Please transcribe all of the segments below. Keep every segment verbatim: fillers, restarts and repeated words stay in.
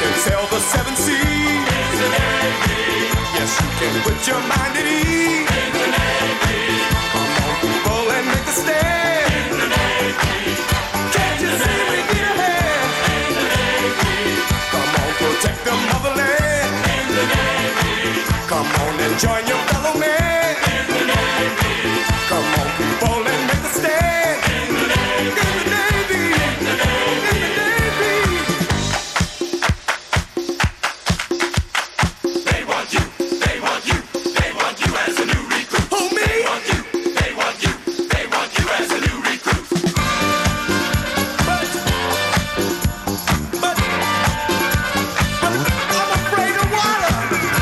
can sail the seven seas. Yes, you can put your mind at ease. Come on, people, and make a stand. Can't you see we need a hand? Come on, protect the motherland. Come on and join your fellow man. Come on, people, and make a stand. In the Navy, in the Navy. They want you, they want you, they want you as a new recruit. Who, me? They want you, they want you, they want you as a new recruit. But, but, but I'm afraid of water.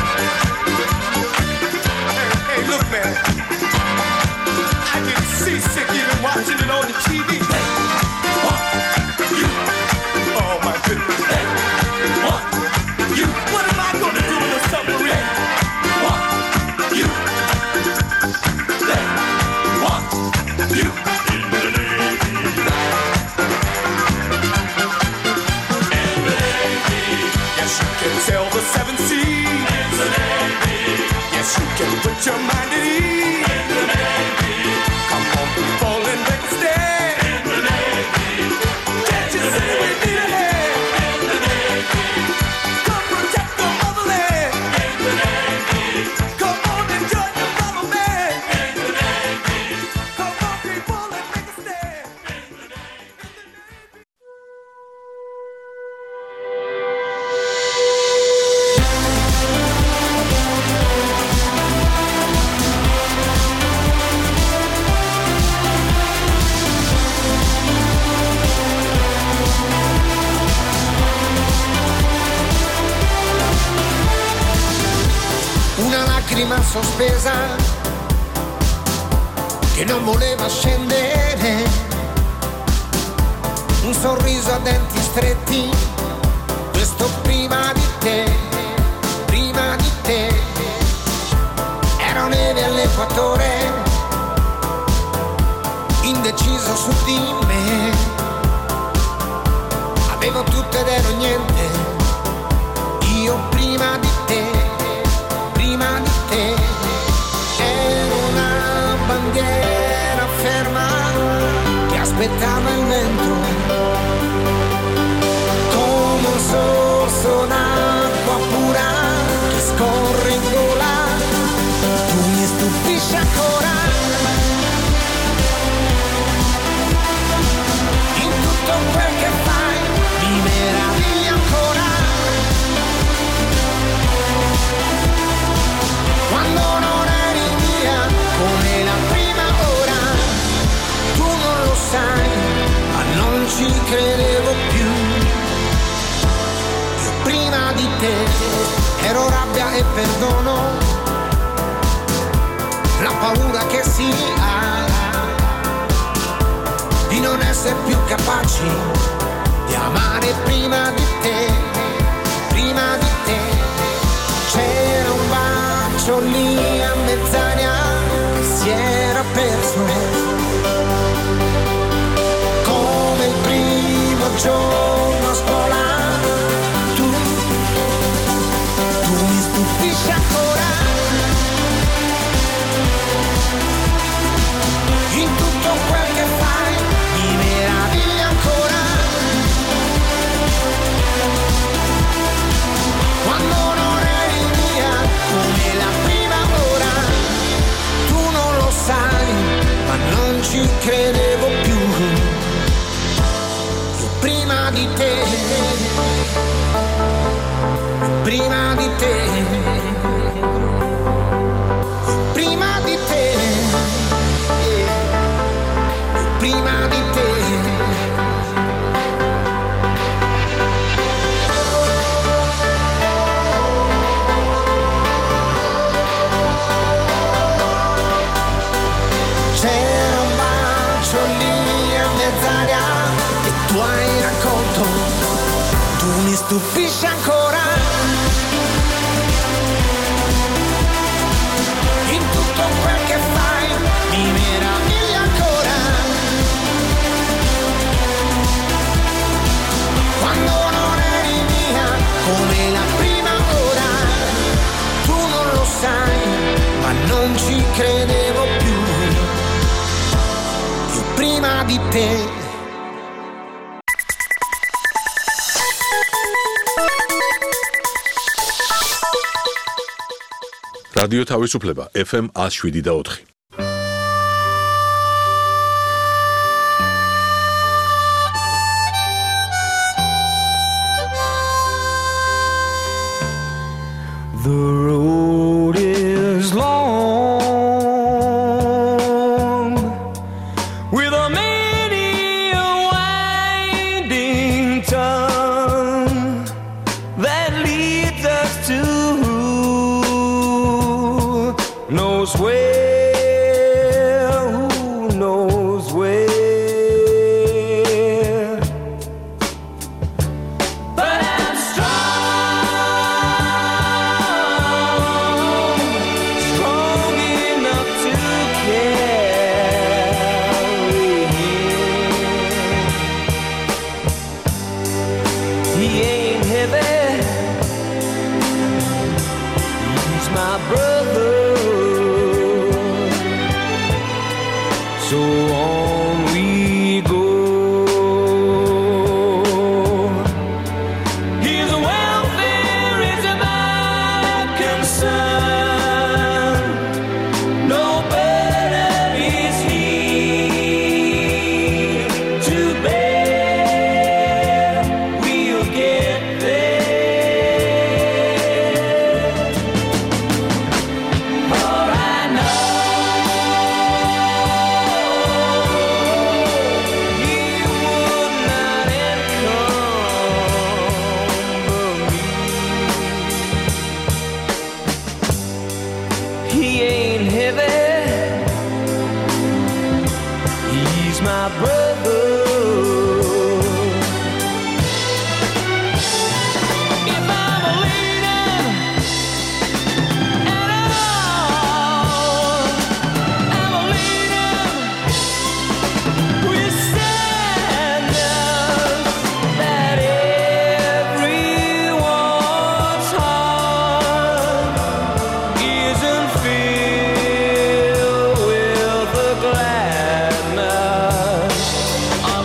Hey, hey, look, man. I get seasick even watching it on the T V. They want you, Oh, my goodness. they want you, What am I going to do in a submarine? want you, they want you in the Navy. In the Navy, Yes, you can sail the seven seas. in the Navy, Yes, you can put your mind at ease. in the Navy, Come on, people, and make a stand. in the Navy, Can't you see we need a hand? in the Navy, Come protect the motherland. in the Navy, Come on and join your fellow man. in the Navy. Come on, people, and make a stand. Una lacrima sospesa che non voleva scendere, un sorriso a denti stretti, questo prima di te, prima di te. Ero neve all'equatore, indeciso su di me, avevo tutto ed ero niente, io prima di te, prima di te. Ero una bandiera ferma che aspettava il vento, come un sorso d'acqua pura che scorre in gola. Tu mi stupisci ancora, in tutto quel che fai mi meravigli ancora. Quando non eri mia come la prima ora, tu non lo sai, ma non ci credevo più. Io prima di te ero rabbia e perdono, la paura che si ha di non essere più capaci di amare prima di te, prima di te. C'era un bacio lì a mezz'aria che si era perso, come il primo giorno a scuola. Tu, tu mi stupisci ancora, in tutto quel che fai mi meraviglia ancora. Quando non eri mia come la prima ora, tu non lo sai, ma non ci credevo più. Io prima di te, prima di te, prima di te, prima di te. C'era un bacio lì a mezz'aria e tu hai raccolto, tu mi stupisci ancora, in tutto quel che fai mi meraviglia ancora. Quando non eri mia prima di te. რადიო თავისუფლება ეფ ემ one oh seven და four. The road is long with a many a winding tongue that leads us to knows where, who knows where. But I'm strong, strong enough to carry him. He ain't heavy, he's my brother. So on we go. His welfare is my concern. No burden is he to bear. We'll get there. For I know my brother. If I'm a leader at all, I'm a leader with standards that everyone's heart isn't filled with the gladness of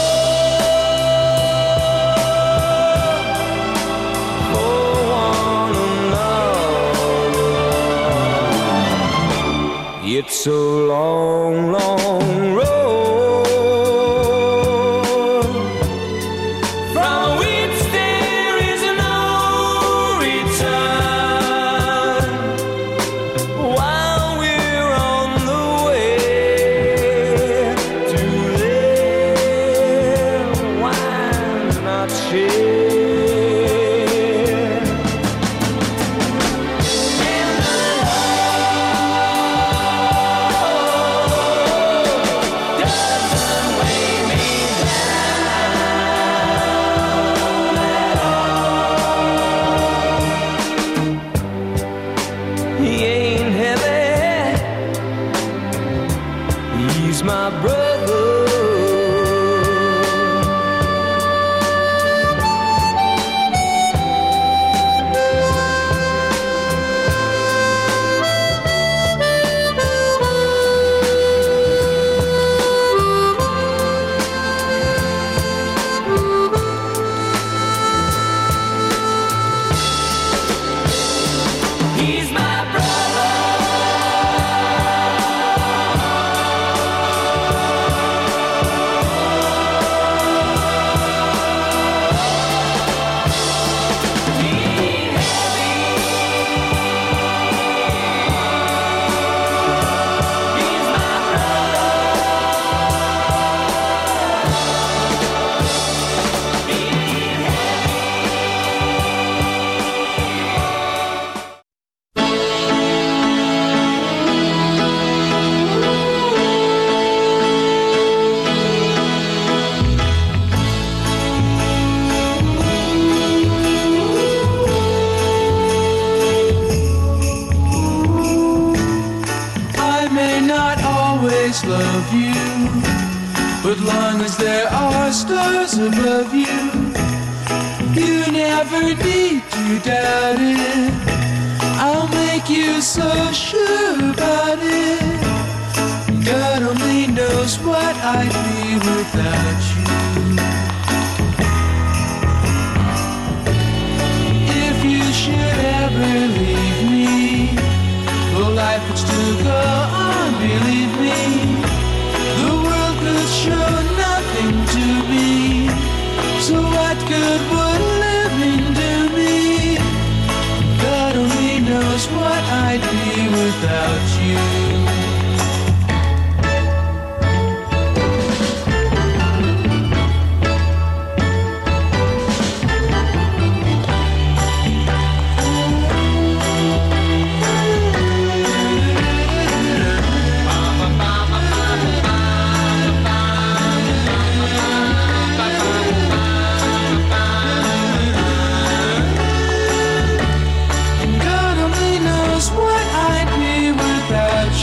love for one another. It's a long, long road from which there is no return. While we're on the way to there, why not share? And the Lord doesn't weigh me down at all. He ain't heavy, he's my brother. He's my brother. Love you, but long as there are stars above you, you never need to doubt it. I'll make you so sure about it. God only knows what I'd be without you. If you should ever leave me, well, life would still go on, believe me. The world could show nothing to me. So what good would living do me? God only knows what I'd be without you. God only knows what I'd be without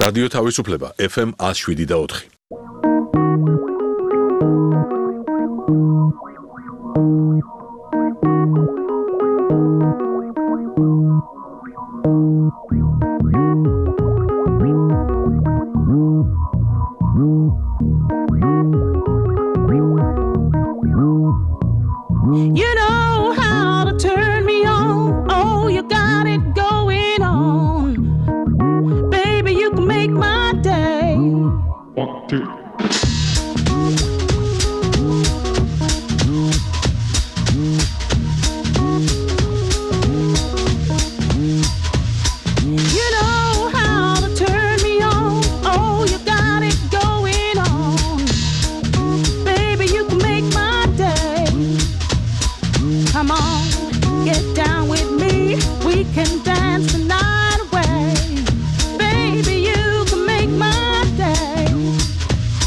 რადიო თავისუფლება ეფ ემ one oh seven და four. You know how to turn me on. Oh, you got it going on. Baby, you can make my day. One, two. You know how to turn me on. Oh, you got it going on. Baby, you can make my day. Come on, get down with me. We can dance the night away. Baby, you can make my day.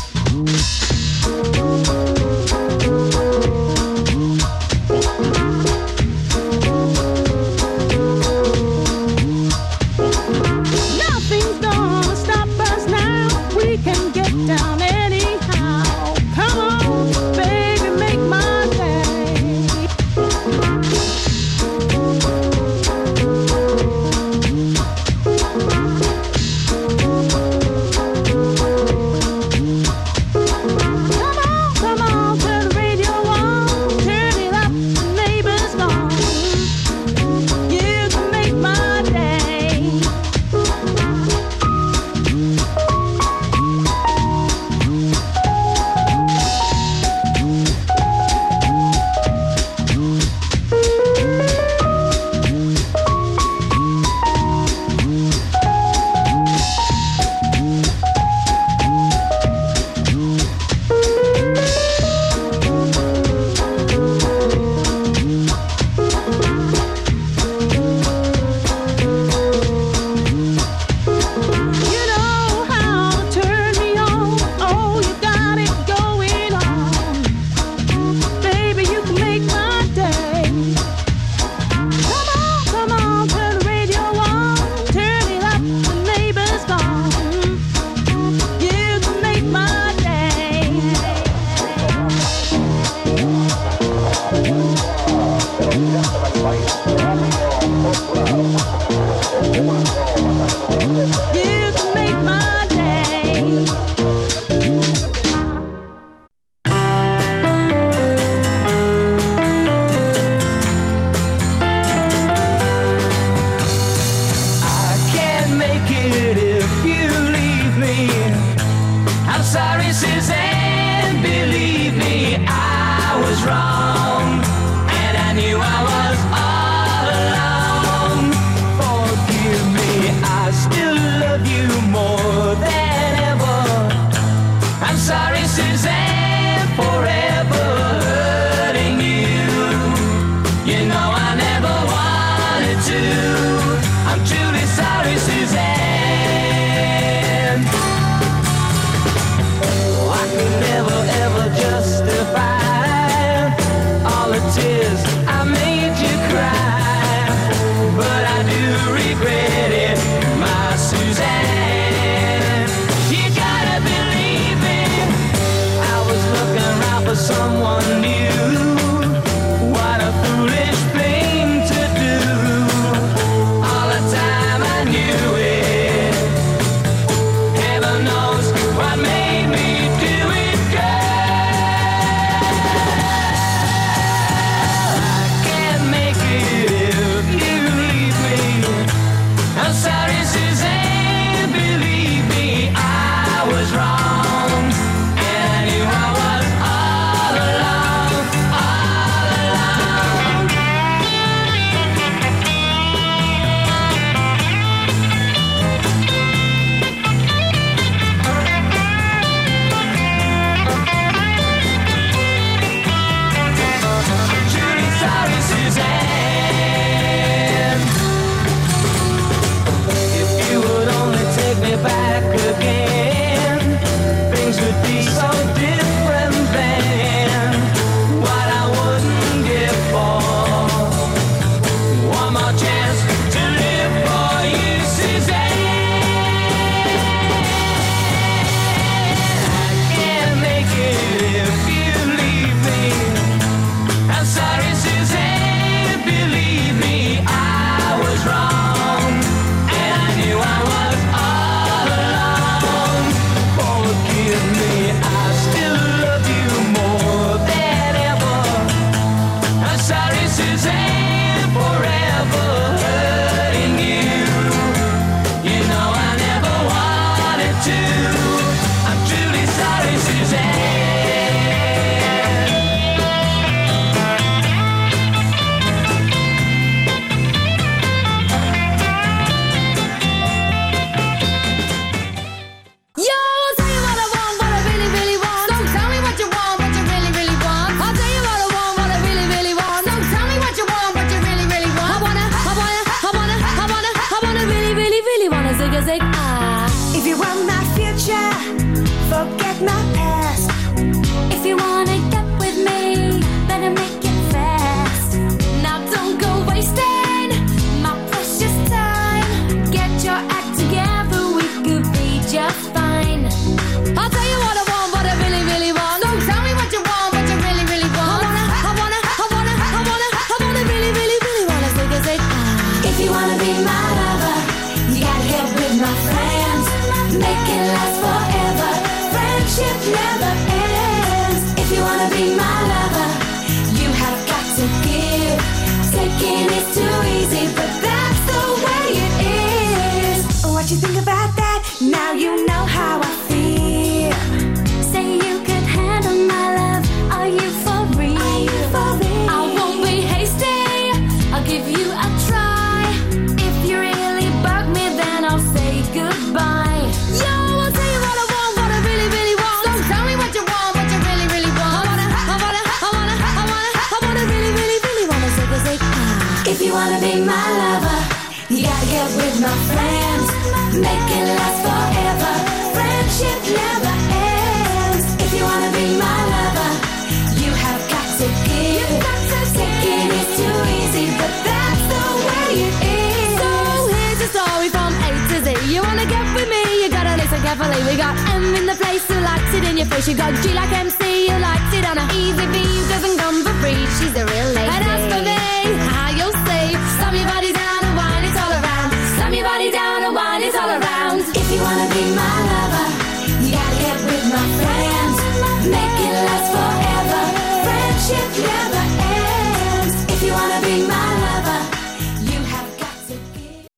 forget my past. If you wanna get with me, better make it fast. Now don't go wasting my precious time. Get your act together, we could be just fine. I'll tell you what I want, what I really, really want. So tell me what you want, what you really, really want. I wanna, I wanna, I wanna, I wanna, I wanna really, really, really wanna say, say, say. If you wanna be my lover, you gotta get with my friends. Make it last forever. Friendship never ends. If you wanna be my lover, you have got to give. Taking is too easy, but that's the way it is. What you think about that? Now you know how I feel. Say you could handle my love. Are you for real? Are you for real? I won't be hasty. I'll give you a try. If you really bug me, then I'll say goodbye. Yo, I'll tell you what I want, what I really, really want. So tell me what you want, what you really, really want. I wanna, I wanna, I wanna, I wanna, I wanna really, really, really wanna say, say, ah. If you wanna be my lover, you gotta get with my friends. Make it last forever. Friendship never ends. If you wanna be my lover, you have got to give. Taking is too easy, but that's the way it is. So here's the story from A to Z. You wanna get with me, you gotta listen carefully. We got M in the place who likes it in your face. You got G like M C who likes it on a easy B who doesn't come for free. She's a real lady. And as for me, how you'll say, slam your body down and wine it all around. Slam your body down and wine it all around. If you wanna be my lover, you gotta get with my friends. Make it last forever. Friendship never ends. If you wanna be my lover, you have got to give.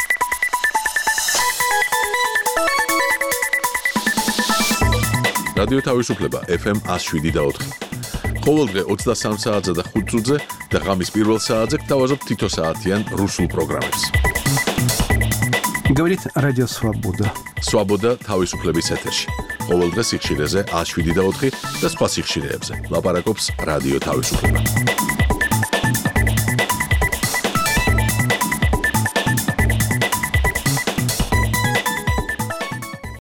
რადიო თავისუფლება ეფ ემ one oh seven და four. ყოველდღე ოცდასამ საათზე და ხუთ წუთზე და ღამის პირველ საათზე გთავაზობთ თითო საათიან რუსულ პროგრამებს. Говорит Радио Свобода. Свобода თავისუფლების ეთერში. ყოველდღე სიხშირეზე one oh seven და four და სხვა სიხშირეებზე. ლაპარაკობს რადიო თავისუფლება.